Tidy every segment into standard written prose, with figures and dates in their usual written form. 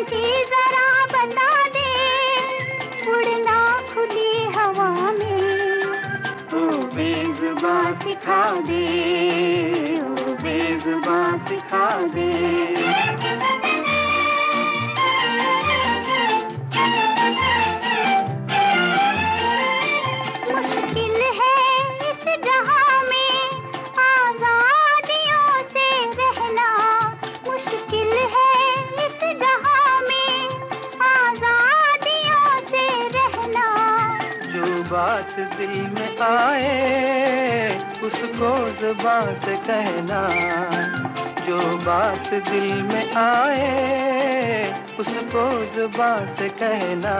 पंछी जरा बता दे, उड़ना खुली हवा में। ओ बेज़ुबां सिखा दे, ओ बेज़ुबां सिखा दे। मुश्किल है इस जहां में आजादियों से रहना, मुश्किल है इस जहां में आजादियों से रहना। जो बात दिल में आए उसको ज़ुबान से कहना, जो बात दिल में आए उसको ज़ुबान से कहना।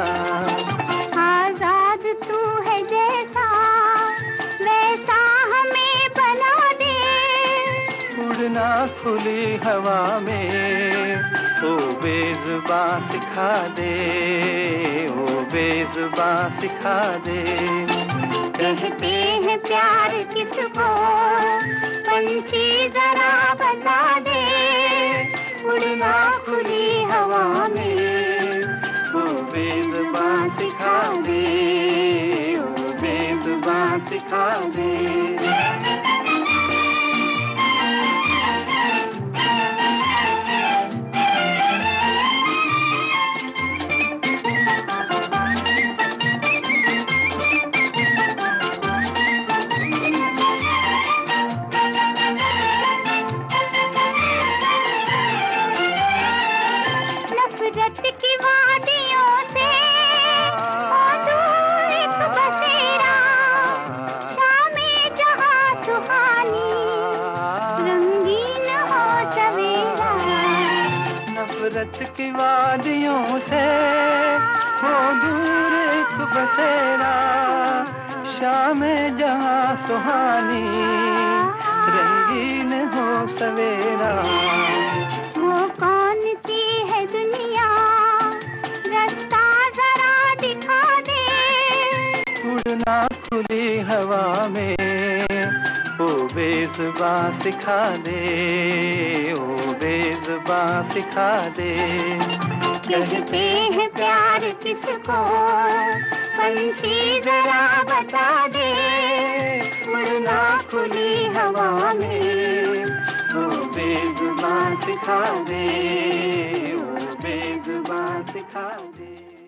आजाद तू है जैसा वैसा हमें बना दे, उड़ना खुली हवा में। ओ बेज़ुबां सिखा दे, ओ बेज़ुबां सिखा दे। कहते हैं प्यार किसको, पंछी जरा बता दे, उड़ना खुली हवा में। ओ बेज़ुबां सिखा दे, ओ बेज़ुबां सिखा दे। नफरत की वादियों से हो दूर एक बसेरा, शामे जहां सुहानी रंगीन हो सवेरा। नफरत की वादियों से हो दूर एक बसेरा, शाम जहां सुहानी रंगीन हो सवेरा। वो कौन सी है दुनिया, रास्ता जरा दिखा दे, उड़ना खुली हवा में। ओ बेज़ुबां सिखा दे, ओ बेज़ुबां सिखा दे। कहते हैं प्यार किसको, पंछी जरा बता दे, उड़ना खुली हवा में। ओ बेज़ुबां सिखा दे, ओ बेज़ुबां सिखा दे।